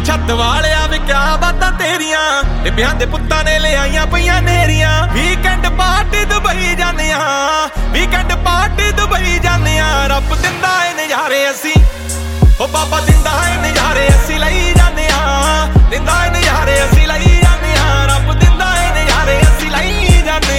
छत वालिया वे क्या बातां तेरियां, बिबियां दे पुत्तां ने ले आईयां पईयां नेरियां। वीकेंड पार्टी दुबई जाने वीकेंड पार्टी दुबई जाने रब दिंदा है नज़ारे असी, ओ बाबा दिंदा है नज़ारे असी लई जाने दिंदा है नज़ारे असी लई जाने रब दिंदा है नज़ारे असी लई जाने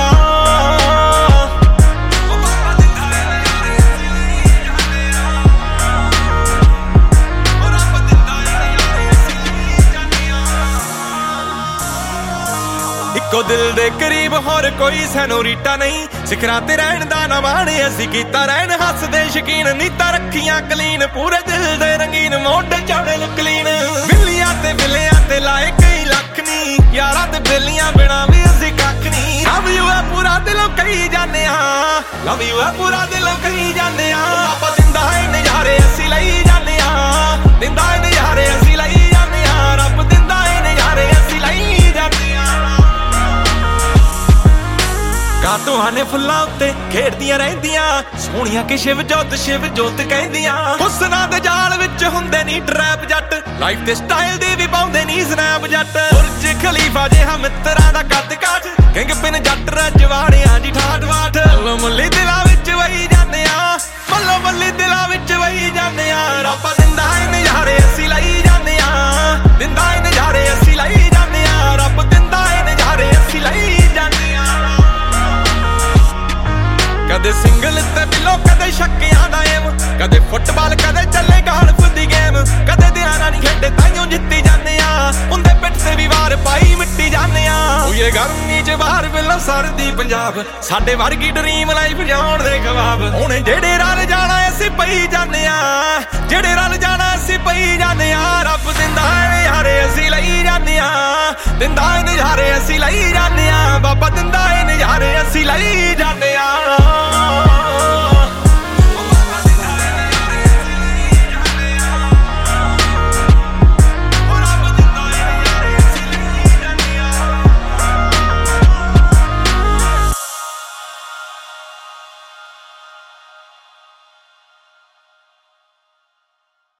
इको दिल दे करीब होर कोई सैनोरीटा नहीं, सिखरां ते रहण दा ना माणे असी कीता रहण हसदे शकीन, नीतां रखियां क्लीन पूरे दिल दे रंगीन, मोढे चाड़े लुकलीन। बिल्लियां ते बिल्लियां ते लाए कई लख नी, यारां ते बिल्लियां बिना भी असी कख नी। लव यू है पूरा दिलों कही जाने लव यू है पूरा दिलों कही जाने बाबा दिंदा है नज़ारे असी लई जाने दिंदा है नज़ारे असी लई जाने रब दिंदा है नज़ारे असी लई जाने। तुहाने फुल्लां उत्ते खेड़दियां रहिंदियां सोहणियां कि शिव जोत कहंदियां। हुस्नां दे जाल विच हुंदे नी ट्रैप जट, लाइफ दे स्टाइल दी भी पाउंदे नी स्नैप जट। बुर्ज खलीफा जिहा मित्तरां दा कद काठ, किंग पिन जट रजवाड़ियां दी ठाठ बाठ। मल्लो मल्ली दिलां विच वही जाने मल्लो मल्ली दिलां विच वही जाने रब दिंदा है नज़ारे असी लई जाने दिंदा है नज़ारे असी लई जाने रब दिंदा है नज़ारे असी लई जाने। कदे सिंगल ते बिलो कदे छक्कियां दा एम, कदे फुटबाल कदे चले गाल्फ दी गेम। कदे ध्याना नहीं खेडे ताइयों जित्ती जाने उंदे पिट ते भी वार पाई मिट्टी जाने ये गर्मी च बाहर बिलो सरदी पंजाब, साडे वर्गी ड्रीम लाइफ जाउण दे ख्वाब। हुण जेड़े रल जाना असी पई जाने जेड़े रल जाना असी पई जाने रब दिंदा है नज़ारे असी लई जाने दिंदा है नज़ारे असी लई जाने बाबा दिंदा है नज़ारे असी लई जाने।